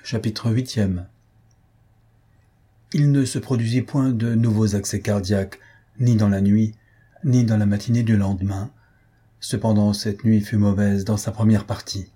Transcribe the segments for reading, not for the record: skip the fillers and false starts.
Chapitre 8e. Il ne se produisit point de nouveaux accès cardiaques, ni dans la nuit, ni dans la matinée du lendemain. Cependant, cette nuit fut mauvaise dans sa première partie.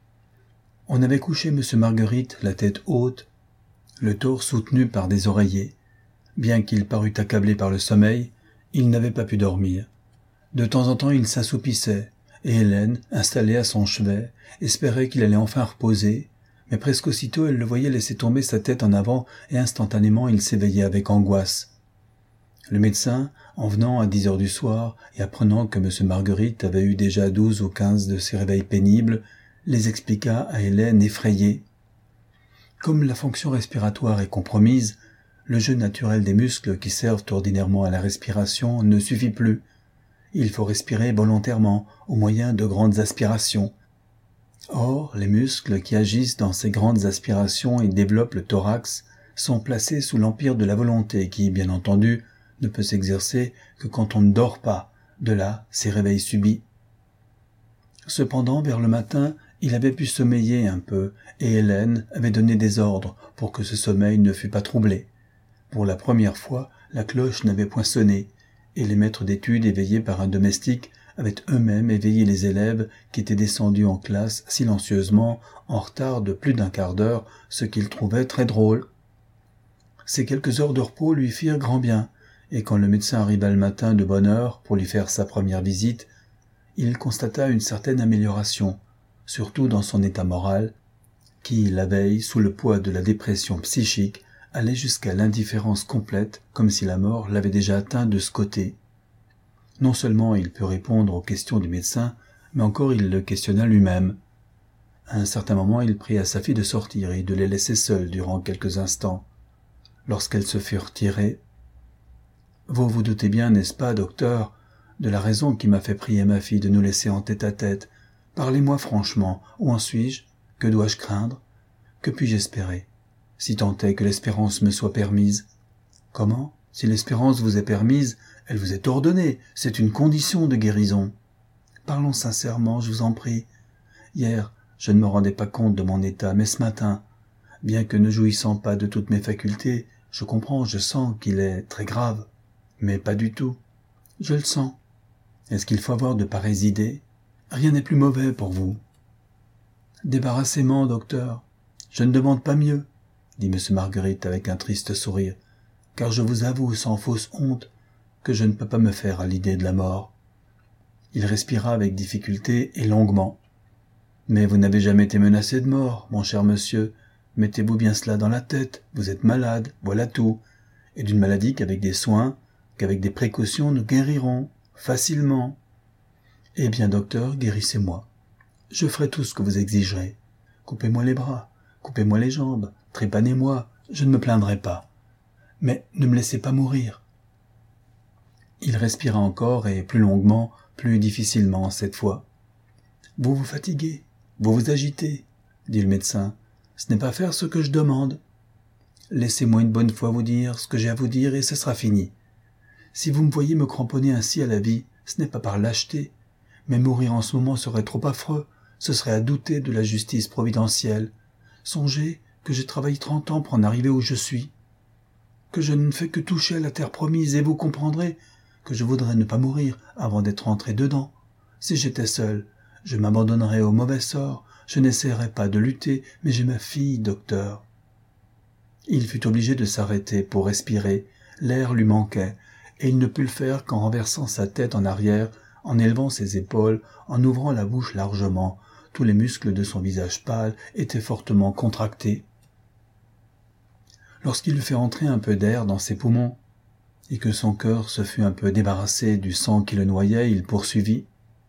On avait couché M. Marguerite, la tête haute, le torse soutenu par des oreillers. Bien qu'il parût accablé par le sommeil, il n'avait pas pu dormir. De temps en temps, il s'assoupissait, et Hélène, installée à son chevet, espérait qu'il allait enfin reposer, mais presque aussitôt elle le voyait laisser tomber sa tête en avant et instantanément il s'éveillait avec angoisse. Le médecin, en venant à 10 heures du soir et apprenant que M. Marguerite avait eu déjà 12 ou 15 de ces réveils pénibles, les expliqua à Hélène effrayée. Comme la fonction respiratoire est compromise, le jeu naturel des muscles qui servent ordinairement à la respiration ne suffit plus. Il faut respirer volontairement au moyen de grandes aspirations. Or, les muscles qui agissent dans ces grandes aspirations et développent le thorax sont placés sous l'empire de la volonté qui, bien entendu, ne peut s'exercer que quand on ne dort pas, de là ces réveils subits. Cependant, vers le matin, il avait pu sommeiller un peu, et Hélène avait donné des ordres pour que ce sommeil ne fût pas troublé. Pour la première fois, la cloche n'avait point sonné, et les maîtres d'études éveillés par un domestique avaient eux-mêmes éveillé les élèves qui étaient descendus en classe silencieusement, en retard de plus d'un quart d'heure, ce qu'ils trouvaient très drôle. Ces quelques heures de repos lui firent grand bien, et quand le médecin arriva le matin de bonne heure pour lui faire sa première visite, il constata une certaine amélioration, surtout dans son état moral, qui, la veille, sous le poids de la dépression psychique, allait jusqu'à l'indifférence complète, comme si la mort l'avait déjà atteint de ce côté. Non seulement il put répondre aux questions du médecin, mais encore il le questionna lui-même. À un certain moment, il pria à sa fille de sortir et de les laisser seuls durant quelques instants. Lorsqu'elles se furent tirées, « Vous vous doutez bien, n'est-ce pas, docteur, de la raison qui m'a fait prier ma fille de nous laisser en tête-à-tête. Parlez-moi franchement, où en suis-je? Que dois-je craindre? Que puis-je espérer? Si tant est que l'espérance me soit permise. » « Comment? Si l'espérance vous est permise, elle vous est ordonnée, c'est une condition de guérison. » « Parlons sincèrement, je vous en prie. Hier, je ne me rendais pas compte de mon état, mais ce matin, bien que ne jouissant pas de toutes mes facultés, je comprends, je sens qu'il est très grave. Mais pas du tout. Je le sens. Est-ce qu'il faut avoir de pareilles idées? Rien n'est plus mauvais pour vous. »« Débarrassez-moi, docteur. Je ne demande pas mieux, » dit M. Marguerite avec un triste sourire, « car je vous avoue sans fausse honte que je ne peux pas me faire à l'idée de la mort. » Il respira avec difficulté et longuement. « Mais vous n'avez jamais été menacé de mort, mon cher monsieur. Mettez-vous bien cela dans la tête. Vous êtes malade, voilà tout. Et d'une maladie qu'avec des soins, qu'avec des précautions nous guérirons, facilement. Eh bien, docteur, guérissez-moi. Je ferai tout ce que vous exigerez. Coupez-moi les bras, coupez-moi les jambes, trépanez-moi, je ne me plaindrai pas. Mais ne me laissez pas mourir. » Il respira encore et plus longuement, plus difficilement cette fois. « Vous vous fatiguez, vous vous agitez, » dit le médecin. « Ce n'est pas faire ce que je demande. Laissez-moi une bonne fois vous dire ce que j'ai à vous dire et ce sera fini. Si vous me voyez me cramponner ainsi à la vie, ce n'est pas par lâcheté, mais mourir en ce moment serait trop affreux, ce serait à douter de la justice providentielle. Songez que j'ai travaillé 30 ans pour en arriver où je suis, que je ne fais que toucher à la terre promise, et vous comprendrez que je voudrais ne pas mourir avant d'être entré dedans. Si j'étais seul, je m'abandonnerais au mauvais sort, je n'essaierais pas de lutter, mais j'ai ma fille, docteur. » Il fut obligé de s'arrêter pour respirer, l'air lui manquait, et il ne put le faire qu'en renversant sa tête en arrière, en élevant ses épaules, en ouvrant la bouche largement. Tous les muscles de son visage pâle étaient fortement contractés. Lorsqu'il eut fait entrer un peu d'air dans ses poumons, et que son cœur se fut un peu débarrassé du sang qui le noyait, il poursuivit.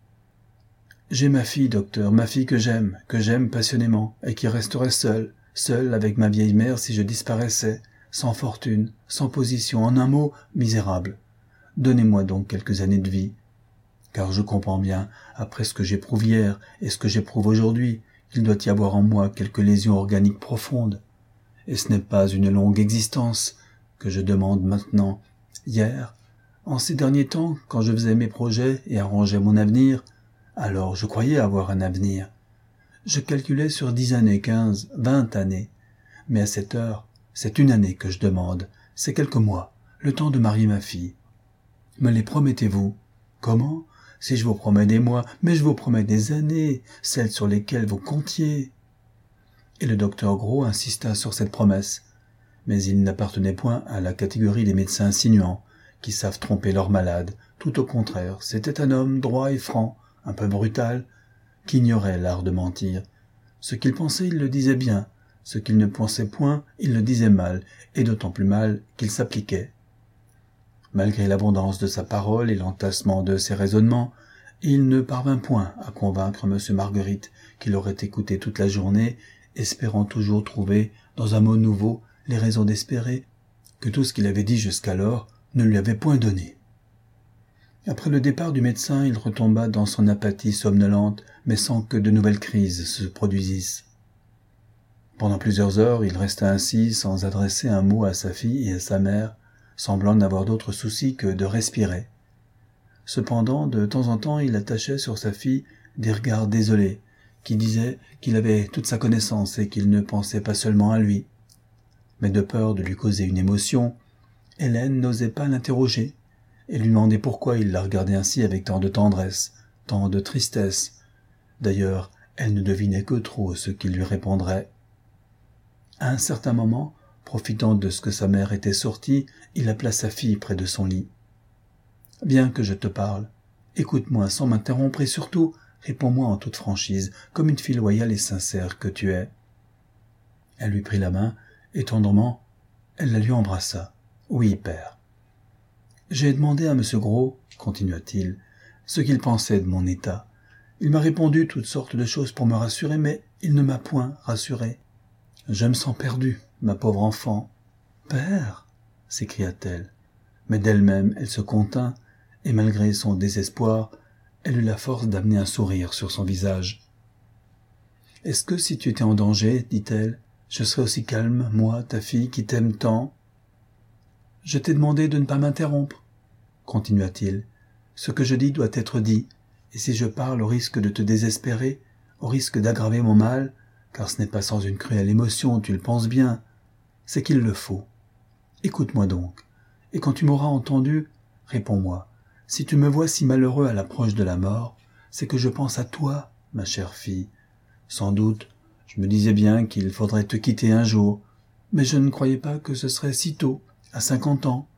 « J'ai ma fille, docteur, ma fille que j'aime passionnément, et qui resterait seule avec ma vieille mère si je disparaissais, sans fortune, sans position, en un mot, misérable. Donnez-moi donc quelques années de vie, car je comprends bien, après ce que j'éprouve hier et ce que j'éprouve aujourd'hui, qu'il doit y avoir en moi quelques lésions organiques profondes. Et ce n'est pas une longue existence que je demande maintenant. Hier, en ces derniers temps, quand je faisais mes projets et arrangeais mon avenir, alors je croyais avoir un avenir. Je calculais sur 10 années, 15, 20 années. Mais à cette heure, c'est 1 année que je demande, c'est quelques mois, le temps de marier ma fille. Me les promettez-vous? Comment? Si je vous promets des mois, mais je vous promets des années, celles sur lesquelles vous comptiez. Et le docteur Gros insista sur cette promesse. Mais il n'appartenait point à la catégorie des médecins insinuants, qui savent tromper leurs malades. Tout au contraire, c'était un homme droit et franc, un peu brutal, qui ignorait l'art de mentir. Ce qu'il pensait, il le disait bien. Ce qu'il ne pensait point, il le disait mal, et d'autant plus mal qu'il s'appliquait. Malgré l'abondance de sa parole et l'entassement de ses raisonnements, il ne parvint point à convaincre M. Marguerite, qui l'aurait écouté toute la journée, espérant toujours trouver, dans un mot nouveau, les raisons d'espérer que tout ce qu'il avait dit jusqu'alors ne lui avait point donné. Après le départ du médecin, il retomba dans son apathie somnolente, mais sans que de nouvelles crises se produisissent. Pendant plusieurs heures, il resta ainsi sans adresser un mot à sa fille et à sa mère, semblant n'avoir d'autre souci que de respirer. Cependant, de temps en temps, il attachait sur sa fille des regards désolés, qui disaient qu'il avait toute sa connaissance et qu'il ne pensait pas seulement à lui. Mais de peur de lui causer une émotion, Hélène n'osait pas l'interroger et lui demandait pourquoi il la regardait ainsi avec tant de tendresse, tant de tristesse. D'ailleurs, elle ne devinait que trop ce qu'il lui répondrait. À un certain moment, profitant de ce que sa mère était sortie, il appela sa fille près de son lit. « Viens que je te parle. Écoute-moi sans m'interrompre et surtout, réponds-moi en toute franchise, comme une fille loyale et sincère que tu es. » Elle lui prit la main, et tendrement, elle la lui embrassa. « Oui, père. »« J'ai demandé à M. Gros, continua-t-il, ce qu'il pensait de mon état. Il m'a répondu toutes sortes de choses pour me rassurer, mais il ne m'a point rassuré. Je me sens perdue, ma pauvre enfant. »« Père !» s'écria-t-elle. Mais d'elle-même, elle se contint, et malgré son désespoir, elle eut la force d'amener un sourire sur son visage. « Est-ce que si tu étais en danger, dit-elle, je serais aussi calme, moi, ta fille, qui t'aime tant ? » « Je t'ai demandé de ne pas m'interrompre, continua-t-il. Ce que je dis doit être dit, et si je parle au risque de te désespérer, au risque d'aggraver mon mal, car ce n'est pas sans une cruelle émotion, tu le penses bien, c'est qu'il le faut. Écoute-moi donc, et quand tu m'auras entendu, réponds-moi. Si tu me vois si malheureux à l'approche de la mort, c'est que je pense à toi, ma chère fille. Sans doute, je me disais bien qu'il faudrait te quitter un jour, mais je ne croyais pas que ce serait si tôt, à 50 ans.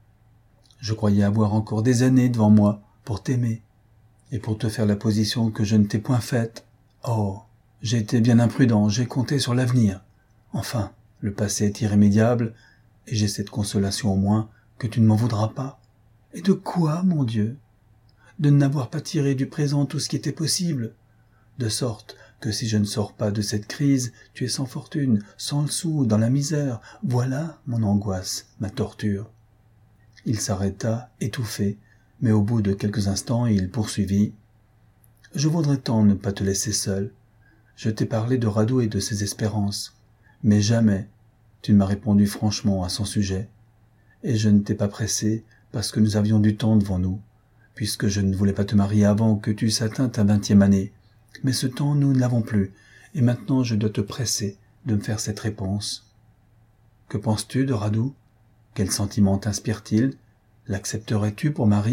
Je croyais avoir encore des années devant moi pour t'aimer, et pour te faire la position que je ne t'ai point faite. Oh, j'ai été bien imprudent, j'ai compté sur l'avenir. Enfin, le passé est irrémédiable, et j'ai cette consolation au moins que tu ne m'en voudras pas. Et de quoi, mon Dieu? De n'avoir pas tiré du présent tout ce qui était possible, de sorte que si je ne sors pas de cette crise, tu es sans fortune, sans le sou, dans la misère. Voilà mon angoisse, ma torture. » Il s'arrêta, étouffé, mais au bout de quelques instants, il poursuivit. « Je voudrais tant ne pas te laisser seul. Je t'ai parlé de Radu et de ses espérances, mais jamais tu ne m'as répondu franchement à son sujet. Et je ne t'ai pas pressé parce que nous avions du temps devant nous, puisque je ne voulais pas te marier avant que tu eusses atteint ta 20e année. Mais ce temps, nous ne l'avons plus, et maintenant je dois te presser de me faire cette réponse. Que penses-tu de Radu? Quel sentiment t'inspire-t-il? L'accepterais-tu pour mari? »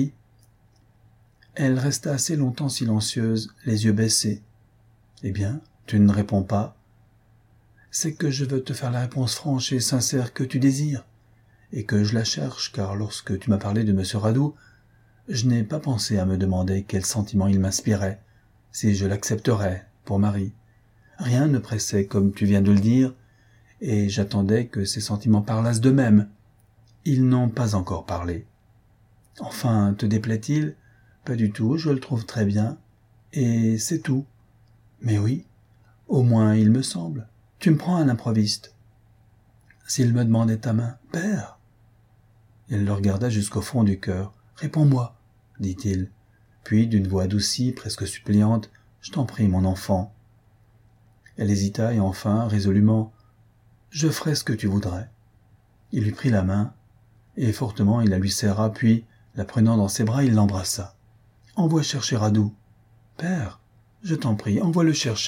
Elle resta assez longtemps silencieuse, les yeux baissés. « Eh bien, tu ne réponds pas. »« C'est que je veux te faire la réponse franche et sincère que tu désires, et que je la cherche, car lorsque tu m'as parlé de M. Radu, je n'ai pas pensé à me demander quel sentiment il m'inspirait, si je l'accepterais pour mari. Rien ne pressait, comme tu viens de le dire, et j'attendais que ces sentiments parlassent d'eux-mêmes. Ils n'ont pas encore parlé. Enfin, te déplaît-il? Pas du tout, je le trouve très bien, et c'est tout. Mais oui, au moins il me semble. Tu me prends à l'improviste. S'il me demandait ta main, « Père !» Elle le regarda jusqu'au fond du cœur. « Réponds-moi, » dit-il. Puis, d'une voix adoucie, presque suppliante, « Je t'en prie, mon enfant. » Elle hésita et enfin, résolument, « Je ferai ce que tu voudrais. » Il lui prit la main, et fortement il la lui serra, puis, la prenant dans ses bras, il l'embrassa. « Envoie chercher Radu. »« Père, je t'en prie, envoie-le chercher. »